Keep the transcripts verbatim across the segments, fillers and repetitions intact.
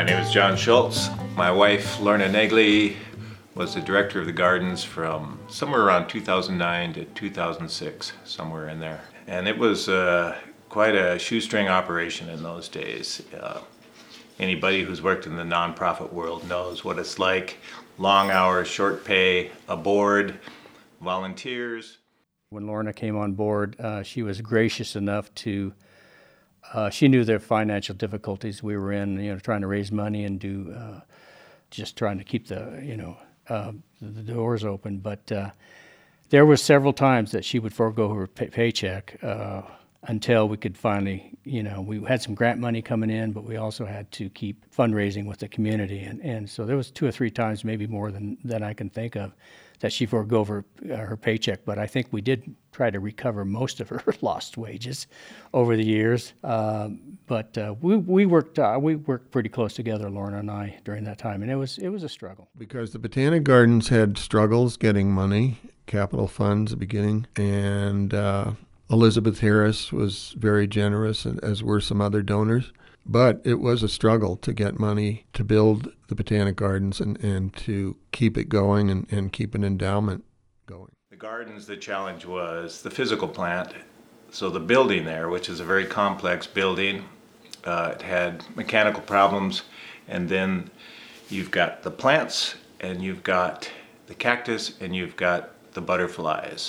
name is John Schultz. My wife, Lorna Negley, was the director of the gardens from somewhere around two thousand nine to two thousand six, somewhere in there. And it was uh, quite a shoestring operation in those days. Uh, anybody who's worked in the nonprofit world knows what it's like. Long hours, short pay, a board, volunteers. When Lorna came on board, uh, she was gracious enough to, uh, she knew the financial difficulties we were in, you know, trying to raise money and do, uh, just trying to keep the, you know, uh, the doors open. But uh, there were several times that she would forego her pay- paycheck uh, until we could finally, you know, we had some grant money coming in, but we also had to keep fundraising with the community. And, and so there was two or three times, maybe more than, than I can think of, that she forego her, uh, her paycheck. But I think we did try to recover most of her lost wages over the years. Um, but uh, we we worked uh, we worked pretty close together, Lorna and I, during that time, and it was it was a struggle. Because the Botanic Gardens had struggles getting money, capital funds at the beginning, and uh, Elizabeth Harris was very generous, as were some other donors. But it was a struggle to get money to build the Botanic Gardens and, and to keep it going and, and keep an endowment going. The gardens, the challenge was the physical plant. So the building there, which is a very complex building, uh, it had mechanical problems. And then you've got the plants, and you've got the cactus, and you've got the butterflies.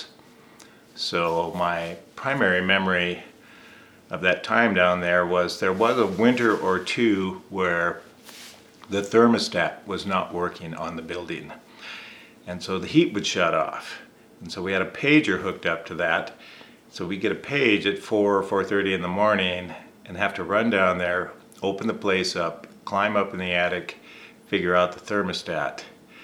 So my primary memory of that time down there was there was a winter or two where the thermostat was not working on the building. And so the heat would shut off. And so we had a pager hooked up to that. So we get a page at four or four thirty in the morning and have to run down there, open the place up, climb up in the attic, figure out the thermostat.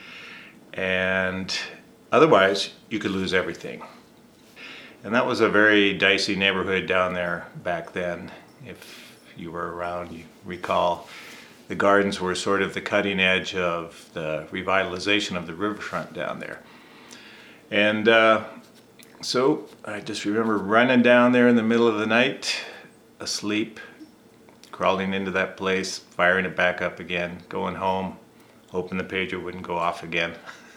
And otherwise, you could lose everything. And that was a very dicey neighborhood down there back then. If you were around, you recall the gardens were sort of the cutting edge of the revitalization of the riverfront down there. And uh, so I just remember running down there in the middle of the night, asleep, crawling into that place, firing it back up again, going home, hoping the pager wouldn't go off again.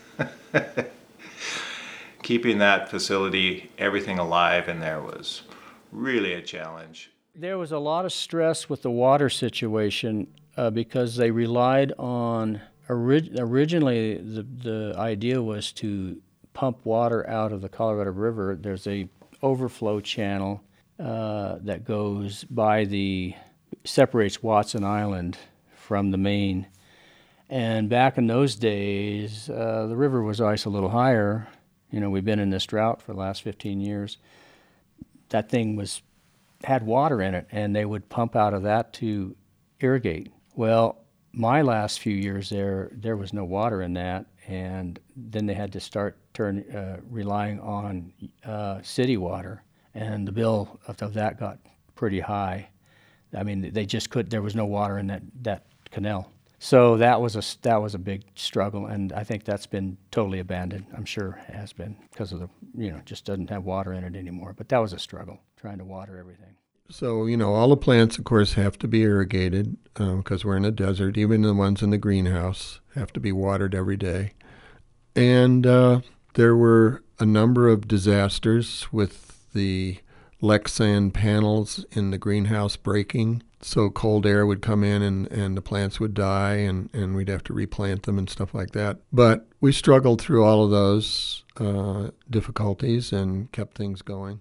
Keeping that facility, everything alive in there was really a challenge. There was a lot of stress with the water situation uh, because they relied on, orig- originally the, the idea was to pump water out of the Colorado River. There's a overflow channel uh, that goes by the, separates Watson Island from the main. And back in those days, uh, the river was always a little higher. You know, we've been in this drought for the last fifteen years. That thing was had water in it, and they would pump out of that to irrigate. Well, my last few years there, there was no water in that, and then they had to start turn uh, relying on uh, city water, and the bill of, of that got pretty high. I mean, they just could. There was no water in that that canal. So that was a that was a big struggle, and I think that's been totally abandoned. I'm sure it has been because of the, you know, just doesn't have water in it anymore. But that was a struggle, trying to water everything. So, you know, all the plants, of course, have to be irrigated because um, we're in a desert. Even the ones in the greenhouse have to be watered every day. And uh, there were a number of disasters with the Lexan panels in the greenhouse breaking. So cold air would come in and, and the plants would die, and, and we'd have to replant them and stuff like that. But we struggled through all of those uh, difficulties and kept things going.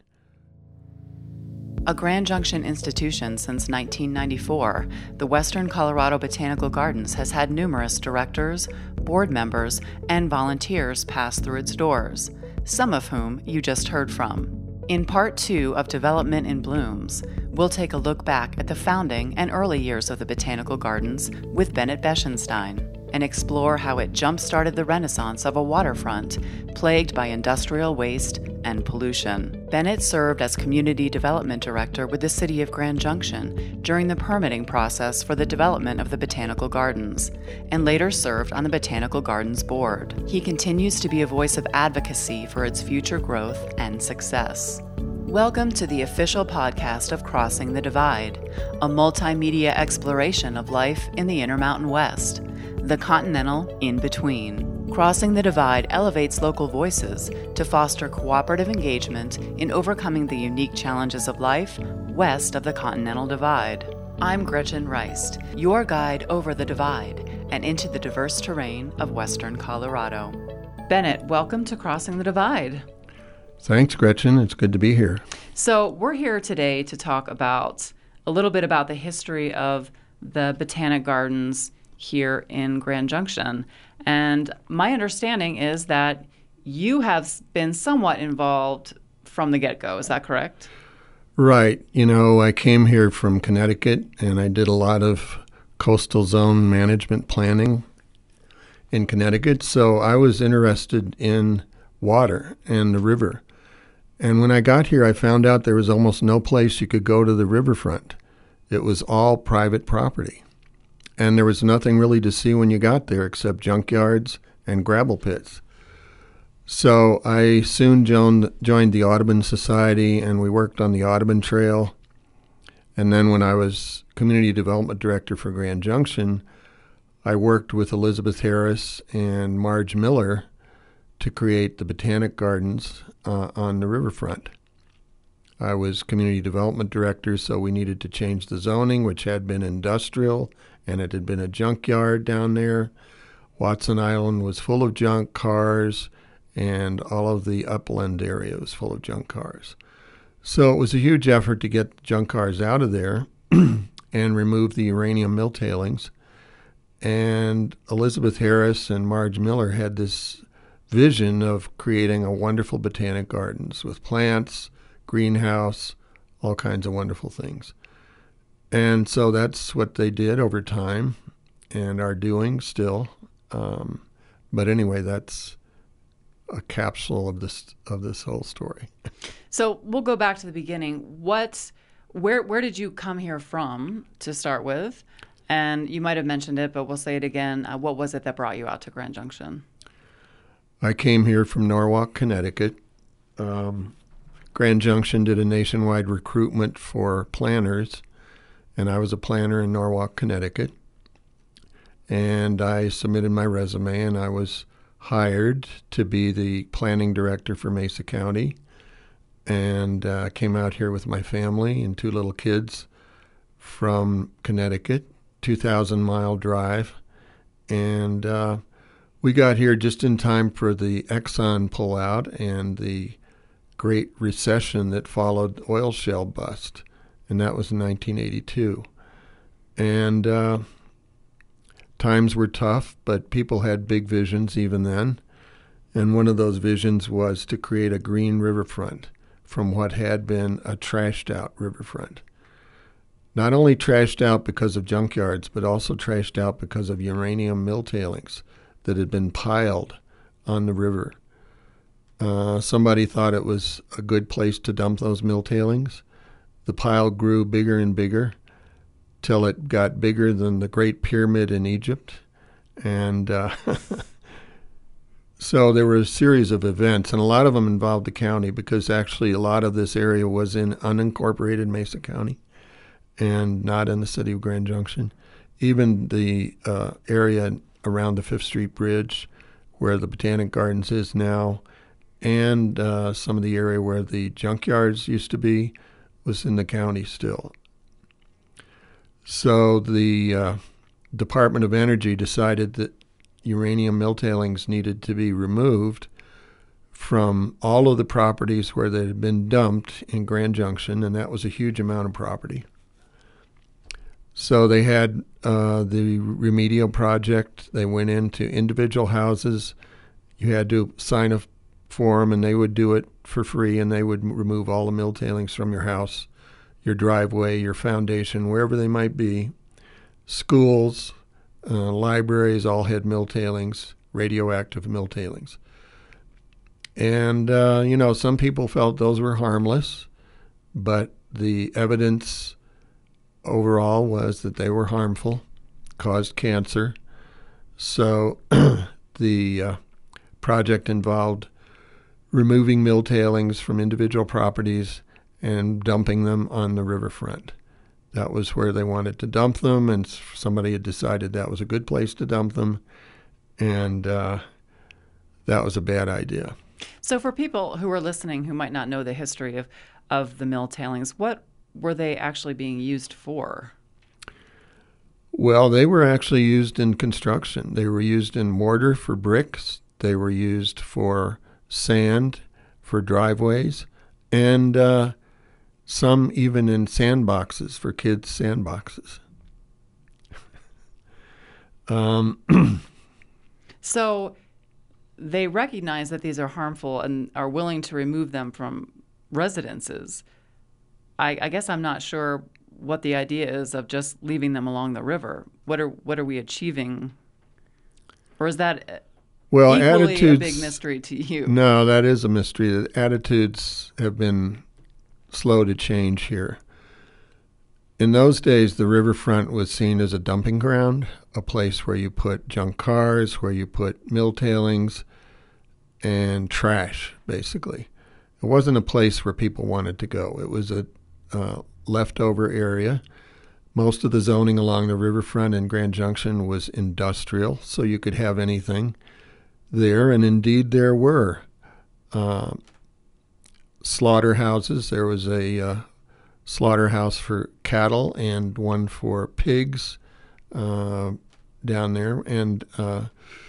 A Grand Junction institution since nineteen ninety-four, the Western Colorado Botanical Gardens has had numerous directors, board members, and volunteers pass through its doors, some of whom you just heard from. In part two of Development in Blooms, we'll take a look back at the founding and early years of the Botanical Gardens with Bennett Beschenstein and explore how it jump-started the renaissance of a waterfront plagued by industrial waste and pollution. Bennett served as Community Development Director with the City of Grand Junction during the permitting process for the development of the Botanical Gardens, and later served on the Botanical Gardens Board. He continues to be a voice of advocacy for its future growth and success. Welcome to the official podcast of Crossing the Divide, a multimedia exploration of life in the Intermountain West, the continental in-between. Crossing the Divide elevates local voices to foster cooperative engagement in overcoming the unique challenges of life west of the Continental Divide. I'm Gretchen Reist, your guide over the divide and into the diverse terrain of western Colorado. Bennett, welcome to Crossing the Divide. Thanks, Gretchen. It's good to be here. So we're here today to talk about a little bit about the history of the Botanic Gardens here in Grand Junction. And my understanding is that you have been somewhat involved from the get-go. Is that correct? Right. You know, I came here from Connecticut, and I did a lot of coastal zone management planning in Connecticut. So I was interested in water and the river. And when I got here, I found out there was almost no place you could go to the riverfront. It was all private property. And there was nothing really to see when you got there except junkyards and gravel pits. So I soon joined, joined the Audubon Society, and we worked on the Audubon Trail. And then when I was Community Development Director for Grand Junction, I worked with Elizabeth Harris and Marge Miller to create the Botanic Gardens uh, on the riverfront. I was Community Development Director, so we needed to change the zoning, which had been industrial, and it had been a junkyard down there. Watson Island was full of junk cars, and all of the upland area was full of junk cars. So it was a huge effort to get junk cars out of there and remove the uranium mill tailings. And Elizabeth Harris and Marge Miller had this vision of creating a wonderful botanic gardens with plants, greenhouse, all kinds of wonderful things. And so that's what they did over time and are doing still. Um, but anyway, that's a capsule of this of this whole story. So we'll go back to the beginning. What, where, where did you come here from to start with? And you might have mentioned it, but we'll say it again. Uh, what was it that brought you out to Grand Junction? I came here from Norwalk, Connecticut. Um, Grand Junction did a nationwide recruitment for planners, and I was a planner in Norwalk, Connecticut. And I submitted my resume, and I was hired to be the planning director for Mesa County, and uh, came out here with my family and two little kids from Connecticut, two thousand mile drive. And uh, we got here just in time for the Exxon pullout and the Great Recession that followed the oil shale bust, and that was in nineteen eighty-two. And uh, times were tough, but people had big visions even then. And one of those visions was to create a green riverfront from what had been a trashed out riverfront. Not only trashed out because of junkyards, but also trashed out because of uranium mill tailings that had been piled on the river. Uh, somebody thought it was a good place to dump those mill tailings. The pile grew bigger and bigger till it got bigger than the Great Pyramid in Egypt. And uh, so there were a series of events, and a lot of them involved the county because actually a lot of this area was in unincorporated Mesa County and not in the city of Grand Junction. Even the uh, area around the Fifth Street Bridge where the Botanic Gardens is now, and uh, some of the area where the junkyards used to be, was in the county still. So the uh, Department of Energy decided that uranium mill tailings needed to be removed from all of the properties where they had been dumped in Grand Junction, and that was a huge amount of property. So they had uh, the remedial project. They went into individual houses. You had to sign a form, and they would do it for free, and they would remove all the mill tailings from your house, your driveway, your foundation, wherever they might be. Schools, uh, libraries all had mill tailings, radioactive mill tailings. And, uh, you know, some people felt those were harmless, but the evidence overall was that they were harmful, caused cancer. So the uh, project involved removing mill tailings from individual properties and dumping them on the riverfront. That was where they wanted to dump them, and somebody had decided that was a good place to dump them, and uh, that was a bad idea. So for people who are listening who might not know the history of, of the mill tailings, what were they actually being used for? Well, they were actually used in construction. They were used in mortar for bricks. They were used for sand for driveways, and uh, some even in sandboxes for kids' sandboxes. um, so they recognize that these are harmful and are willing to remove them from residences. I, I guess I'm not sure what the idea is of just leaving them along the river. What are what are we achieving? Or is that well, equally attitudes, a big mystery to you? No, that is a mystery. The attitudes have been slow to change here. In those days, the riverfront was seen as a dumping ground, a place where you put junk cars, where you put mill tailings, and trash, basically. It wasn't a place where people wanted to go. It was a uh, leftover area. Most of the zoning along the riverfront in Grand Junction was industrial, so you could have anything there, and indeed there were uh, slaughterhouses. There was a uh, slaughterhouse for cattle and one for pigs uh, down there, and uh,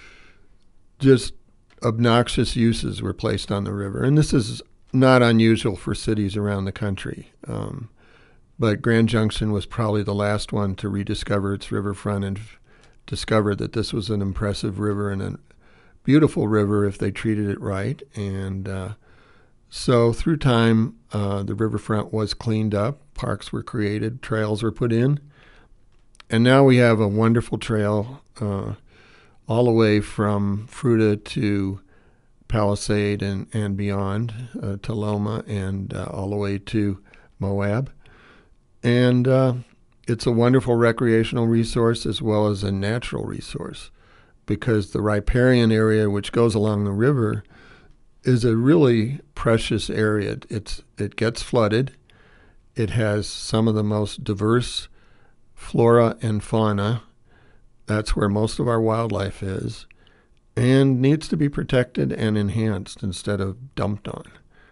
just obnoxious uses were placed on the river. And this is not unusual for cities around the country. Um, but Grand Junction was probably the last one to rediscover its riverfront and f- discover that this was an impressive river and a beautiful river if they treated it right. And uh, so through time, uh, the riverfront was cleaned up, parks were created, trails were put in, and now we have a wonderful trail uh, all the way from Fruta to Palisade and, and beyond, uh, to Loma, and uh, all the way to Moab. And uh, it's a wonderful recreational resource as well as a natural resource, because the riparian area, which goes along the river, is a really precious area. It's it gets flooded. It has some of the most diverse flora and fauna. That's where most of our wildlife is, and needs to be protected and enhanced instead of dumped on.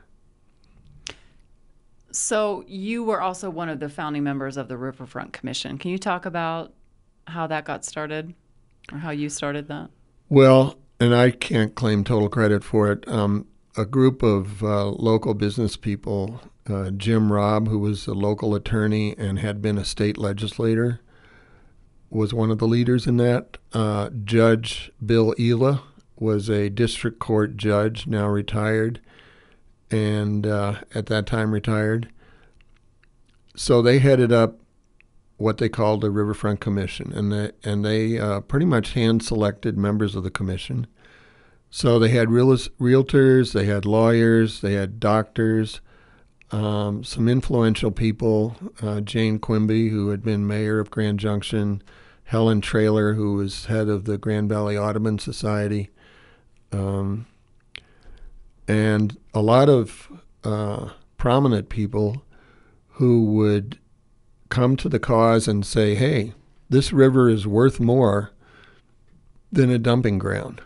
So you were also one of the founding members of the Riverfront Commission. Can you talk about how that got started, or how you started that? Well, and I can't claim total credit for it. Um, a group of uh, local business people, uh, Jim Robb, who was a local attorney and had been a state legislator, was one of the leaders in that. Uh, Judge Bill Ela was a district court judge, now retired, and uh, at that time retired. So they headed up what they called the Riverfront Commission, and they, and they uh, pretty much hand-selected members of the commission. So they had real, realtors, they had lawyers, they had doctors, um, some influential people, uh, Jane Quimby, who had been mayor of Grand Junction, Helen Traylor, who was head of the Grand Valley Audubon Society, um, and a lot of uh, prominent people who would come to the cause and say, hey, this river is worth more than a dumping ground.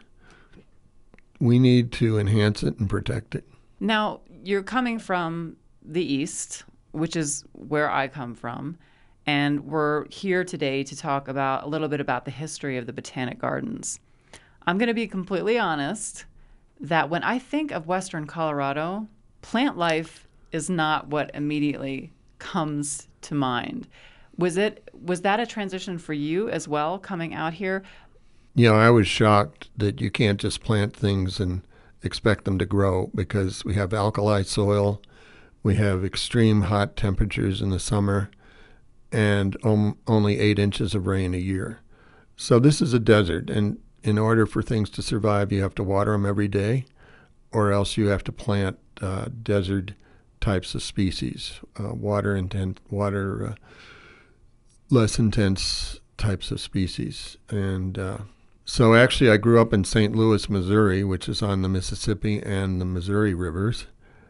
We need to enhance it and protect it. Now, you're coming from the East, which is where I come from, and we're here today to talk about a little bit about the history of the Botanic Gardens. I'm going to be completely honest that when I think of Western Colorado, plant life is not what immediately comes to mind. Was it was that a transition for you as well, coming out here? You know, I was shocked that you can't just plant things and expect them to grow, because we have alkali soil, we have extreme hot temperatures in the summer, and om- only eight inches of rain a year. So this is a desert, and in order for things to survive, you have to water them every day, or else you have to plant uh, desert types of species, uh, water intent, water uh, less intense types of species. And uh, so actually I grew up in Saint Louis, Missouri, which is on the Mississippi and the Missouri rivers.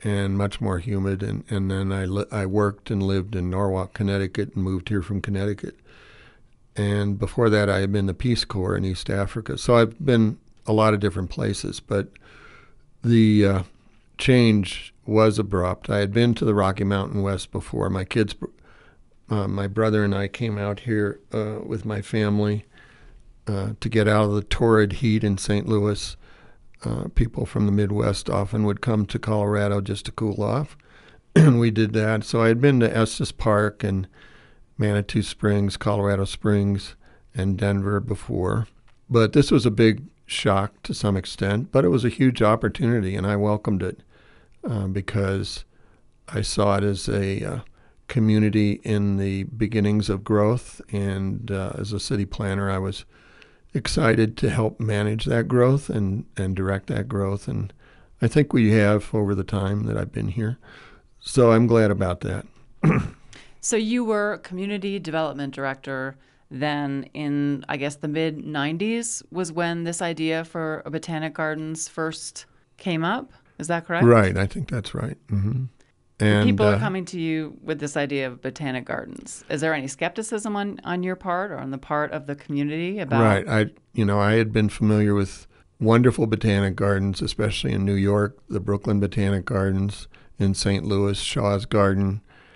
and much more humid. And, and then I, li- I worked and lived in Norwalk, Connecticut, and moved here from Connecticut. And before that, I had been in the Peace Corps in East Africa. So I've been a lot of different places, but the uh, change was abrupt. I had been to the Rocky Mountain West before. My kids, uh, my brother and I came out here uh, with my family uh, to get out of the torrid heat in Saint Louis. Uh, people from the Midwest often would come to Colorado just to cool off, and we did that. So I had been to Estes Park and Manitou Springs, Colorado Springs, and Denver before. But this was a big shock to some extent, but it was a huge opportunity, and I welcomed it uh, because I saw it as a uh, community in the beginnings of growth, and uh, as a city planner, I was excited to help manage that growth and, and direct that growth, and I think we have over the time that I've been here. So I'm glad about that. So you were community development director then in, I guess, the mid nineties was when this idea for Botanic Gardens first came up. Is that correct? Right. I think that's right. Mm-hmm. And people are uh, coming to you with this idea of Botanic Gardens. Is there any skepticism on, on your part or on the part of the community about? Right. I, you know, I had been familiar with wonderful botanic gardens, especially in New York, the Brooklyn Botanic Gardens, in Saint Louis, Shaw's Garden,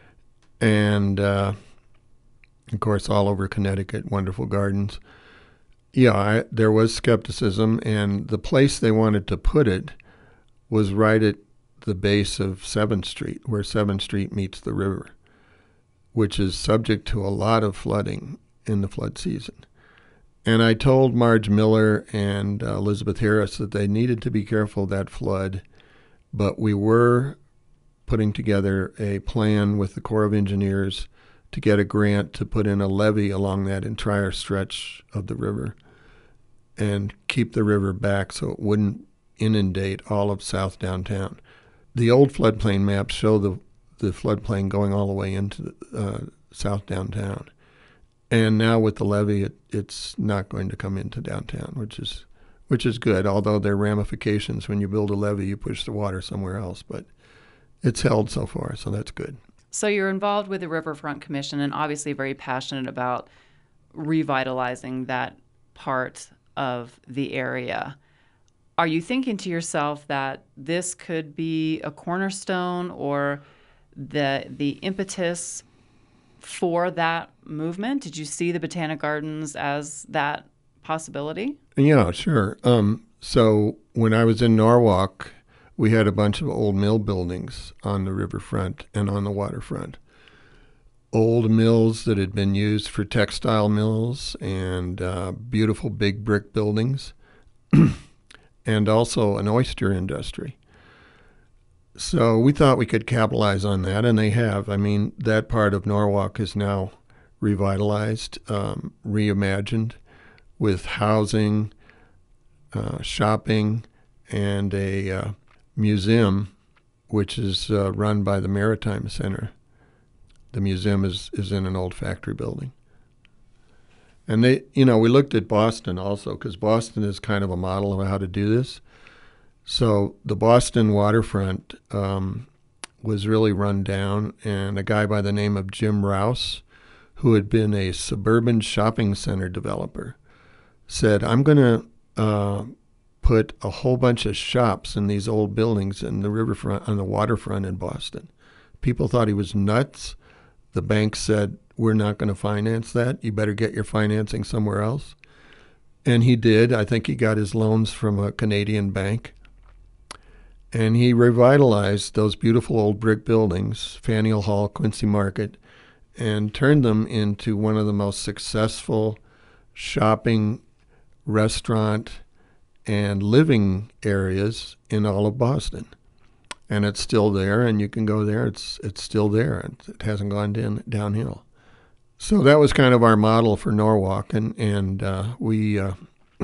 and uh, of course, all over Connecticut, wonderful gardens. Yeah, I, there was skepticism, and the place they wanted to put it was right at the base of seventh Street, where seventh Street meets the river, which is subject to a lot of flooding in the flood season. And I told Marge Miller and uh, Elizabeth Harris that they needed to be careful of that flood, but we were putting together a plan with the Corps of Engineers to get a grant to put in a levee along that entire stretch of the river and keep the river back so it wouldn't inundate all of South Downtown. The old floodplain maps show the, the floodplain going all the way into uh, South Downtown. And now with the levee, it, it's not going to come into downtown, which is which is good, although there are ramifications. When you build a levee, you push the water somewhere else. But it's held so far, so that's good. So you're involved with the Riverfront Commission and obviously very passionate about revitalizing that part of the area. Are you thinking to yourself that this could be a cornerstone or the the impetus for that movement? Did you see the Botanic Gardens as that possibility? Yeah, sure. Um, so when I was in Norwalk, we had a bunch of old mill buildings on the riverfront and on the waterfront. Old mills that had been used for textile mills and uh, beautiful big brick buildings, and also an oyster industry. So we thought we could capitalize on that, and they have. I mean, that part of Norwalk is now revitalized, um, reimagined with housing, uh, shopping, and a uh, museum, which is uh, run by the Maritime Center. The museum is, is in an old factory building. And they, you know, we looked at Boston also, because Boston is kind of a model of how to do this. So the Boston waterfront um, was really run down, and a guy by the name of Jim Rouse, who had been a suburban shopping center developer, said, I'm going to uh, put a whole bunch of shops in these old buildings in the riverfront, on the waterfront in Boston. People thought he was nuts. The bank said, we're not going to finance that. You better get your financing somewhere else. And he did. I think he got his loans from a Canadian bank. And he revitalized those beautiful old brick buildings, Faneuil Hall, Quincy Market, and turned them into one of the most successful shopping, restaurant, and living areas in all of Boston. And it's still there, and you can go there. It's it's still there. It hasn't gone down, downhill. So that was kind of our model for Norwalk, and, and uh, we, uh,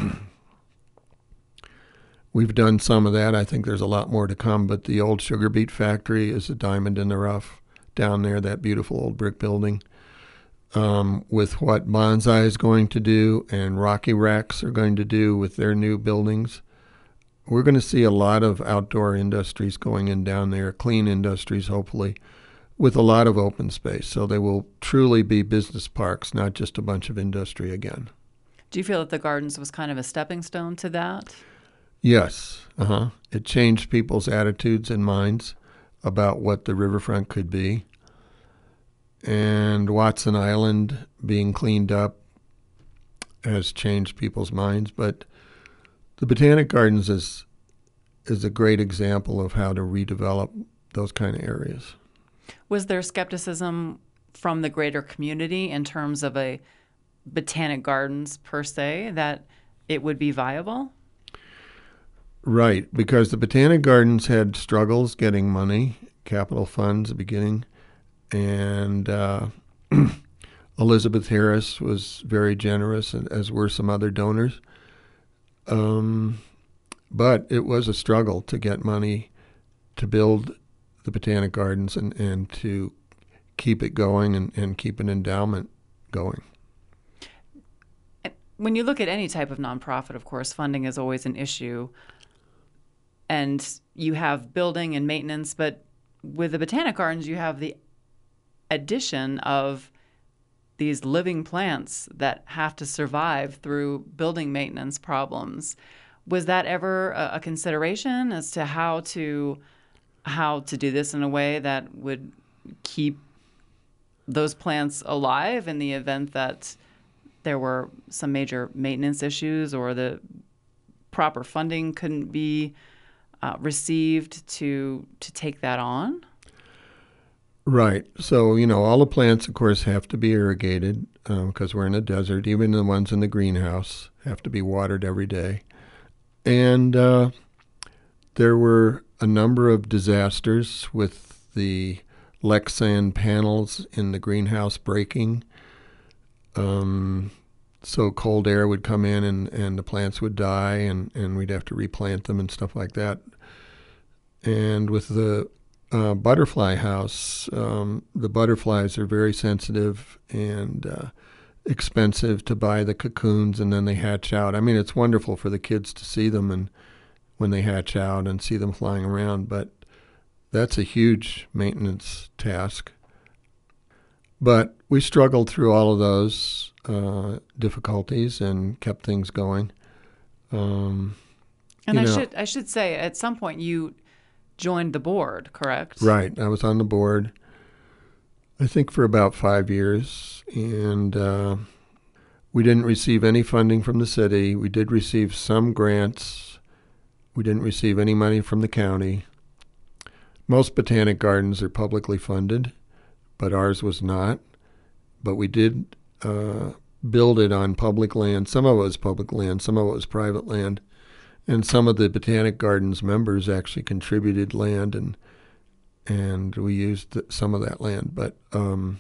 we've done some of that. I think there's a lot more to come, but the old sugar beet factory is a diamond in the rough down there, that beautiful old brick building. Um, with what Bonsai is going to do and Rocky Rex are going to do with their new buildings, we're going to see a lot of outdoor industries going in down there, clean industries, hopefully, with a lot of open space. So they will truly be business parks, not just a bunch of industry again. Do you feel that the gardens was kind of a stepping stone to that? Yes. Uh-huh. It changed people's attitudes and minds about what the riverfront could be. And Watson Island being cleaned up has changed people's minds. But the Botanic Gardens is is a great example of how to redevelop those kind of areas. Was there skepticism from the greater community in terms of a Botanic Gardens per se, that it would be viable? Right, because the Botanic Gardens had struggles getting money, capital funds at the beginning, and uh, Elizabeth Harris was very generous, as were some other donors. Um, but it was a struggle to get money to build the Botanic Gardens and, and to keep it going and, and keep an endowment going. When you look at any type of nonprofit, of course, funding is always an issue. And you have building and maintenance, but with the Botanic Gardens, you have the addition of these living plants that have to survive through building maintenance problems. Was that ever a, a consideration as to how to how to do this in a way that would keep those plants alive in the event that there were some major maintenance issues or the proper funding couldn't be uh, received to to take that on? Right. So, you know, all the plants, of course, have to be irrigated because um, we're in a desert. Even the ones in the greenhouse have to be watered every day. And uh, there were a number of disasters with the Lexan panels in the greenhouse breaking. Um, so cold air would come in and, and the plants would die and, and we'd have to replant them and stuff like that. And with the uh, butterfly house, um, the butterflies are very sensitive and uh, expensive to buy the cocoons, and then they hatch out. I mean, it's wonderful for the kids to see them and when they hatch out and see them flying around, but that's a huge maintenance task. But we struggled through all of those uh, difficulties and kept things going. Um, and I know, should I should say, at some point you joined the board, correct? Right. I was on the board, I think, for about five years, and uh, we didn't receive any funding from the city. We did receive some grants. We didn't receive any money from the county. Most botanic gardens are publicly funded, but ours was not. But we did uh, build it on public land. Some of it was public land, some of it was private land. And some of the Botanic Gardens members actually contributed land, and and we used some of that land. But um,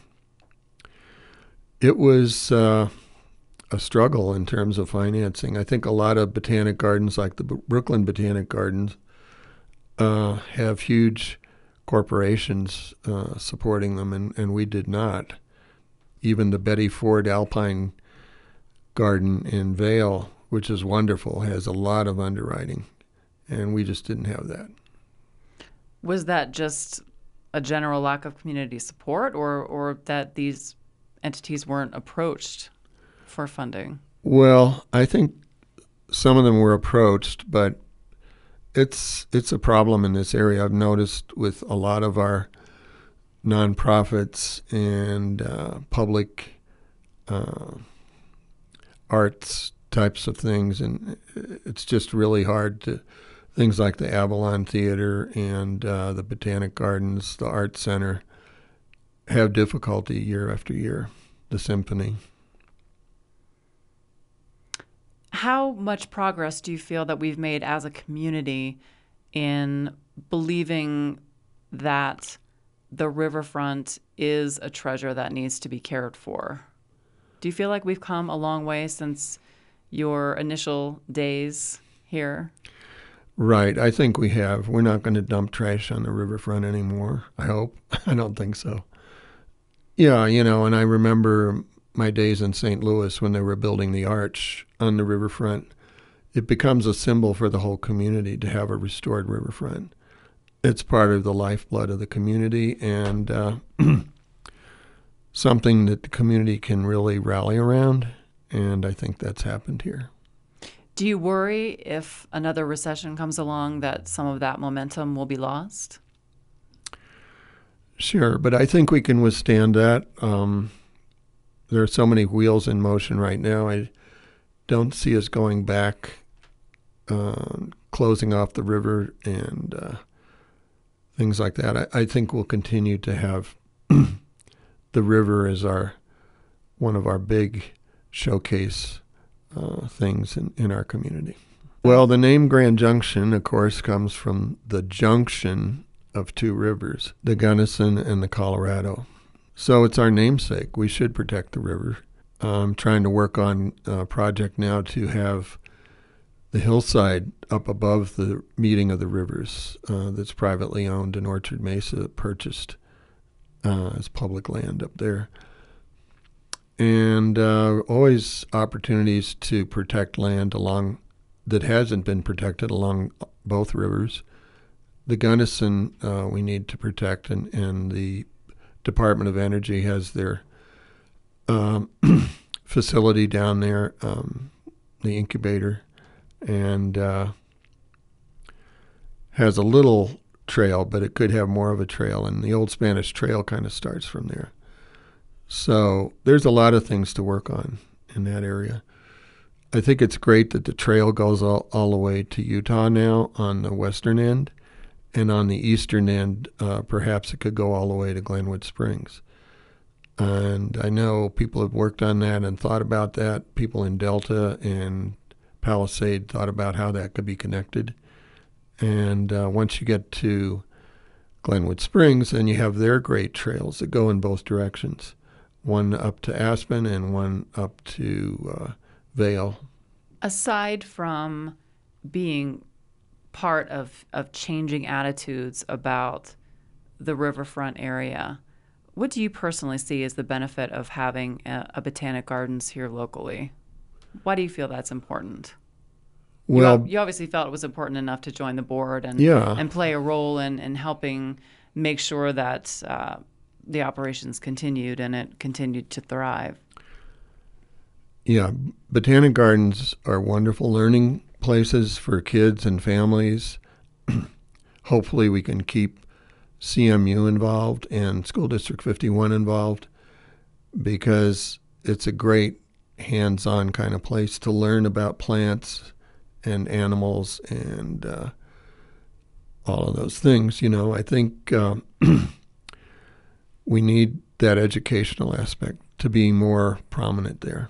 it was uh, a struggle in terms of financing. I think a lot of Botanic Gardens, like the Brooklyn Botanic Gardens, uh, have huge corporations uh, supporting them, and, and we did not. Even the Betty Ford Alpine Garden in Vail, which is wonderful, has a lot of underwriting, and we just didn't have that. Was that just a general lack of community support, or, or that these entities weren't approached for funding? Well, I think some of them were approached, but it's it's a problem in this area. I've noticed with a lot of our nonprofits and uh, public uh, arts types of things, and it's just really hard to, things like the Avalon Theater and uh, the Botanic Gardens, the Art Center, have difficulty year after year, the symphony. How much progress do you feel that we've made as a community in believing that the riverfront is a treasure that needs to be cared for? Do you feel like we've come a long way since your initial days here? Right. I think we have. We're not going to dump trash on the riverfront anymore, I hope. I don't think so. Yeah, you know, and I remember my days in Saint Louis when they were building the arch on the riverfront. it becomes a symbol for the whole community to have a restored riverfront. It's part of the lifeblood of the community, and uh, something that the community can really rally around, and I think that's happened here. Do you worry if another recession comes along that some of that momentum will be lost? Sure, but I think we can withstand that. Um, there are so many wheels in motion right now. I don't see us going back, uh, closing off the river and uh, things like that. I, I think we'll continue to have the river as our one of our big showcase uh, things in, in our community. Well, the name Grand Junction, of course, comes from the junction of two rivers, the Gunnison and the Colorado. So it's our namesake. We should protect the river. I'm trying to work on a project now to have the hillside up above the meeting of the rivers uh, that's privately owned, and Orchard Mesa purchased uh, as public land up there. And uh, always opportunities to protect land along that hasn't been protected along both rivers. The Gunnison uh, we need to protect, and, and the Department of Energy has their um, facility down there, um, the incubator, and uh, has a little trail, but it could have more of a trail, and the Old Spanish Trail kind of starts from there. So there's a lot of things to work on in that area. I think it's great that the trail goes all, all the way to Utah now on the western end. And on the eastern end, uh, perhaps it could go all the way to Glenwood Springs. And I know people have worked on that and thought about that. People in Delta and Palisade thought about how that could be connected. And uh, once you get to Glenwood Springs, then you have their great trails that go in both directions, one up to Aspen and one up to uh, Vail. Aside from being part of, of changing attitudes about the riverfront area, what do you personally see as the benefit of having a, a Botanic Gardens here locally? Why do you feel that's important? Well, you, you obviously felt it was important enough to join the board and yeah. and play a role in, in helping make sure that uh, the operations continued and it continued to thrive. Yeah, Botanic Gardens are wonderful learning places for kids and families. Hopefully we can keep C M U involved and School District fifty-one involved, because it's a great hands-on kind of place to learn about plants and animals and uh, all of those things. You know, I think uh, we need that educational aspect to be more prominent there.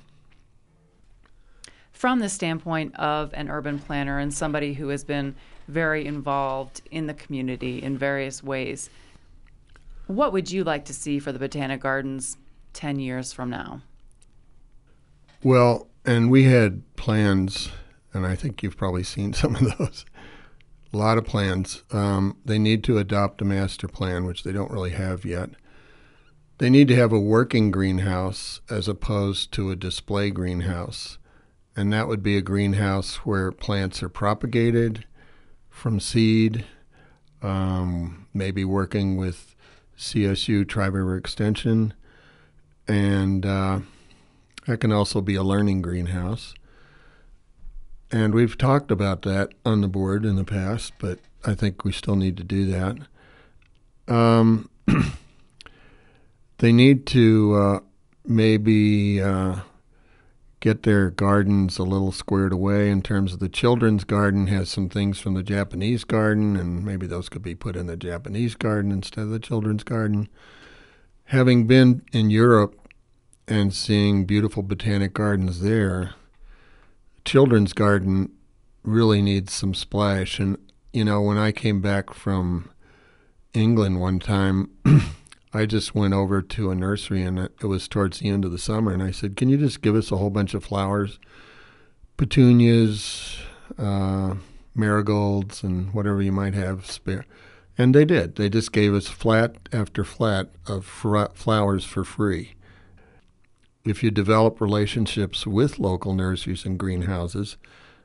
From the standpoint of an urban planner and somebody who has been very involved in the community in various ways, what would you like to see for the Botanic Gardens ten years from now? Well, and we had plans, and I think you've probably seen some of those. A lot of plans. Um, they need to adopt a master plan, which they don't really have yet. They need to have a working greenhouse as opposed to a display greenhouse. And that would be a greenhouse where plants are propagated from seed, um, maybe working with C S U, Tri-River Extension, and uh, that can also be a learning greenhouse. And we've talked about that on the board in the past, but I think we still need to do that. Um, they need to uh, maybe... Uh, get their gardens a little squared away in terms of the children's garden has some things from the Japanese garden, and maybe those could be put in the Japanese garden instead of the children's garden. Having been in Europe and seeing beautiful botanic gardens there, children's garden really needs some splash. And, you know, when I came back from England one time, I just went over to a nursery, and it was towards the end of the summer, and I said, can you just give us a whole bunch of flowers, petunias, uh, marigolds, and whatever you might have spare? And they did. They just gave us flat after flat of fr- flowers for free. If you develop relationships with local nurseries and greenhouses,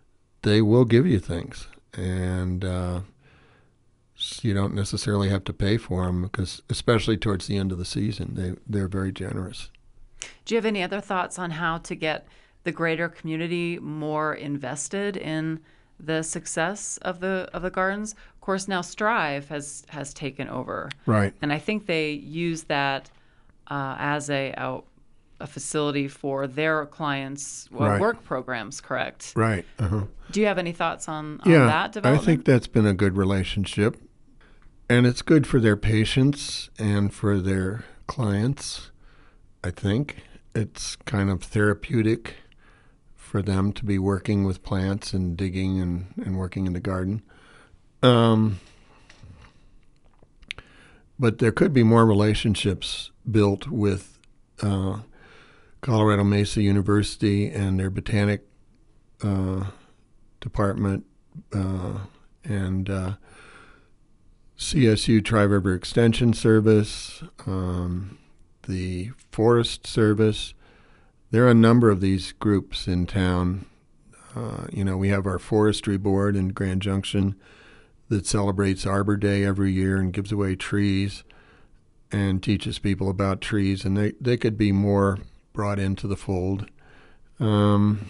they will give you things, and uh, you don't necessarily have to pay for them, because especially towards the end of the season, they they're very generous. Do you have any other thoughts on how to get the greater community more invested in the success of the of the gardens? Of course, now Strive has has taken over, right? And I think they use that uh, as a, a a facility for their clients' uh, right. work programs. Correct? Right. Uh-huh. Do you have any thoughts on, on yeah, that development? I think that's been a good relationship, and it's good for their patients and for their clients. I think it's kind of therapeutic for them to be working with plants and digging and, and working in the garden. Um, but there could be more relationships built with uh, Colorado Mesa University and their botanic uh, department uh, and uh, C S U Tri-River Extension Service, um, the Forest Service. There are a number of these groups in town. Uh, you know, we have our forestry board in Grand Junction that celebrates Arbor Day every year and gives away trees and teaches people about trees, and they, they could be more brought into the fold. Um,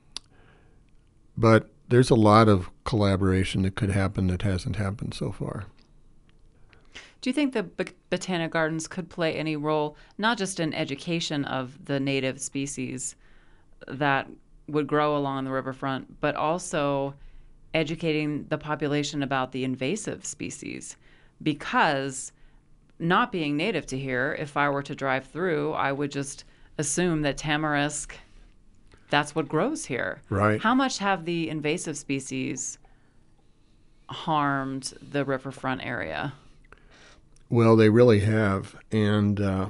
but there's a lot of collaboration that could happen that hasn't happened so far. Do you think the b- Botanic Gardens could play any role, not just in education of the native species that would grow along the riverfront, but also educating the population about the invasive species? Because not being native to here, if I were to drive through, I would just assume that tamarisk, that's what grows here. Right. How much have the invasive species harmed the riverfront area? Well, they really have, and uh,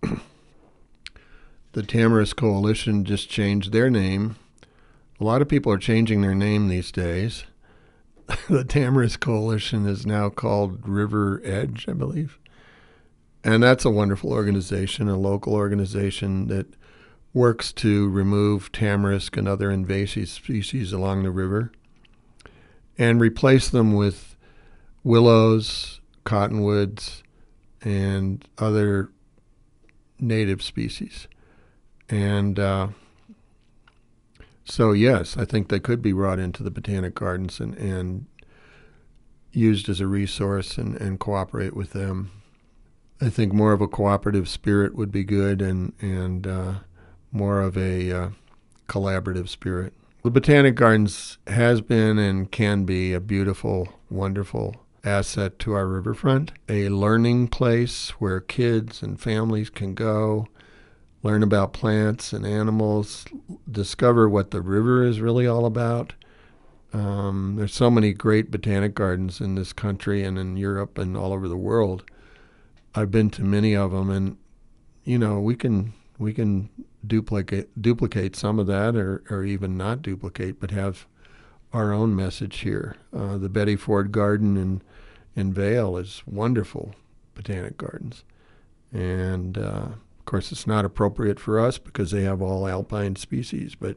the Tamarisk Coalition just changed their name. A lot of people are changing their name these days. The Tamarisk Coalition is now called River Edge, I believe. And that's a wonderful organization, a local organization that works to remove tamarisk and other invasive species along the river and replace them with willows, cottonwoods, and other native species. And uh, so, yes, I think they could be brought into the Botanic Gardens and, and used as a resource and, and cooperate with them. I think more of a cooperative spirit would be good, and, and uh, more of a uh, collaborative spirit. The Botanic Gardens has been and can be a beautiful, wonderful asset to our riverfront, a learning place where kids and families can go, learn about plants and animals, discover what the river is really all about. Um, there's so many great botanic gardens in this country and in Europe and all over the world. I've been to many of them, and you know, we can we can duplicate duplicate some of that, or, or even not duplicate, but have our own message here. Uh, the Betty Ford Garden in in Vail is wonderful botanic gardens, and uh, of course it's not appropriate for us because they have all alpine species. But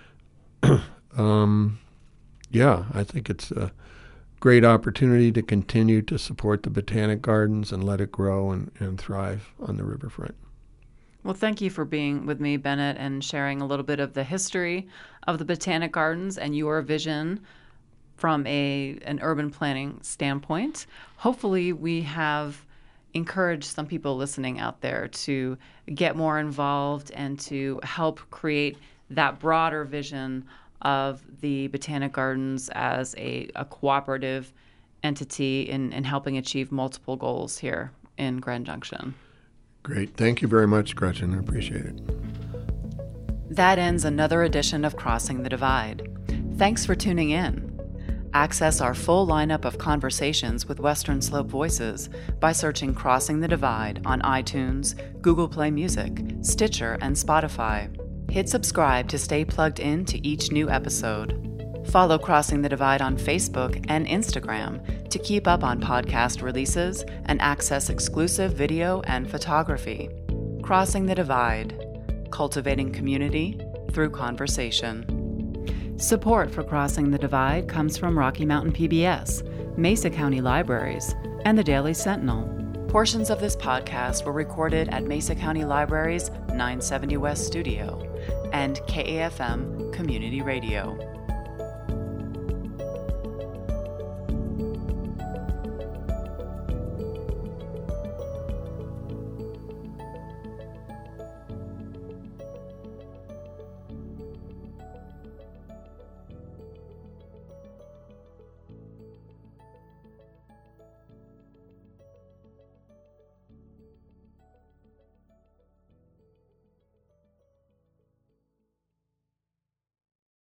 um, yeah, I think it's a great opportunity to continue to support the botanic gardens and let it grow and, and thrive on the riverfront. Well, thank you for being with me, Bennett, and sharing a little bit of the history of the Botanic Gardens and your vision from a an urban planning standpoint. Hopefully, we have encouraged some people listening out there to get more involved and to help create that broader vision of the Botanic Gardens as a, a cooperative entity in, in helping achieve multiple goals here in Grand Junction. Great. Thank you very much, Gretchen. I appreciate it. That ends another edition of Crossing the Divide. Thanks for tuning in. Access our full lineup of conversations with Western Slope Voices by searching Crossing the Divide on iTunes, Google Play Music, Stitcher, and Spotify. Hit subscribe to stay plugged in to each new episode. Follow Crossing the Divide on Facebook and Instagram to keep up on podcast releases and access exclusive video and photography. Crossing the Divide, cultivating community through conversation. Support for Crossing the Divide comes from Rocky Mountain P B S, Mesa County Libraries, and the Daily Sentinel. Portions of this podcast were recorded at Mesa County Library's nine seventy West Studio and K A F M Community Radio.